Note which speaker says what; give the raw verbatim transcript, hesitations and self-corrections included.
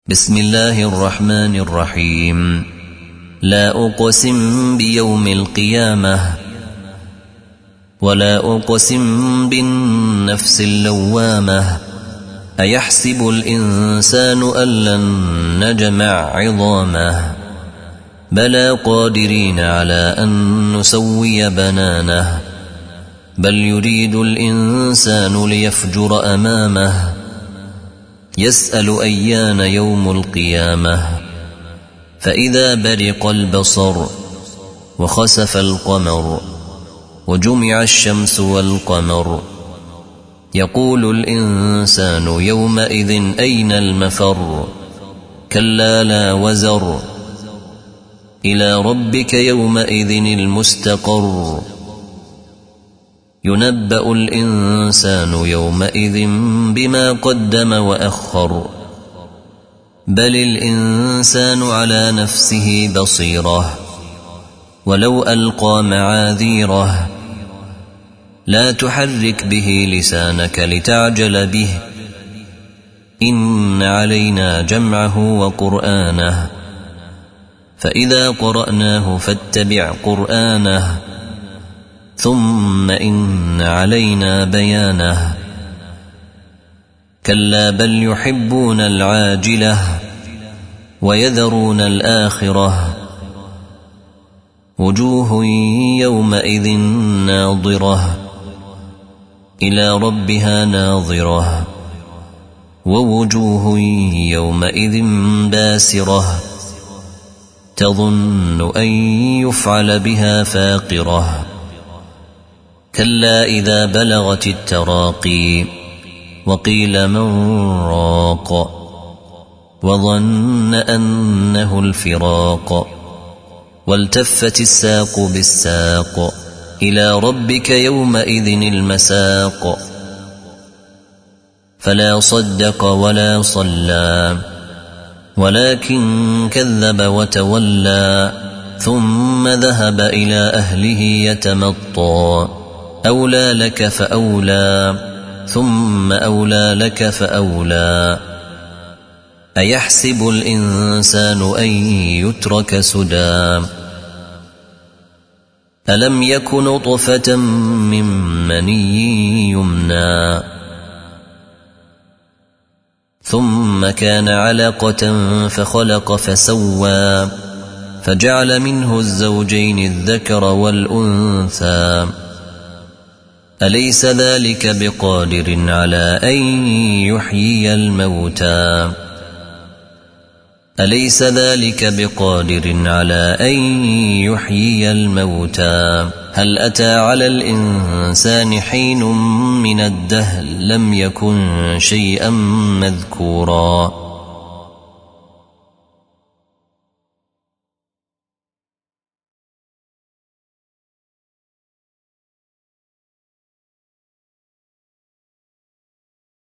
Speaker 1: بسم الله الرحمن الرحيم. لا أقسم بيوم القيامة ولا أقسم بالنفس اللوامة. أيحسب الإنسان أن لن نجمع عظامه بلى قادرين على أن نسوي بنانه. بل يريد الإنسان ليفجر أمامه يسأل أيان يوم القيامة. فإذا برق البصر وخسف القمر وجمع الشمس والقمر يقول الإنسان يومئذ أين المفر. كلا لا وزر إلى ربك يومئذ المستقر. ينبأ الإنسان يومئذ بما قدم وأخر. بل الإنسان على نفسه بصيرة ولو ألقى معاذيره. لا تحرك به لسانك لتعجل به إن علينا جمعه وقرآنه فإذا قرأناه فاتبع قرآنه ثم إن علينا بيانه. كلا بل يحبون العاجلة ويذرون الآخرة. وجوه يومئذ ناظرة إلى ربها ناظرة ووجوه يومئذ باسرة تظن أن يفعل بها فاقرة. كلا إذا بلغت التراقي وقيل من راق وظن أنه الفراق والتفت الساق بالساق إلى ربك يومئذ المساق. فلا صدق ولا صلى ولكن كذب وتولى ثم ذهب إلى أهله يتمطى. أولى لك فأولى ثم أولى لك فأولى. أيحسب الإنسان أن يترك سدى ألم يك نطفة من مني يمنى ثم كان علقة فخلق فسوى فجعل منه الزوجين الذكر والأنثى. أليس ذلك بقادر على أن يحيي الموتى أليس ذلك بقادر على أن يحيي الموتى. هل أتى على الإنسان حين من الدهر لم يكن شيئا مذكورا.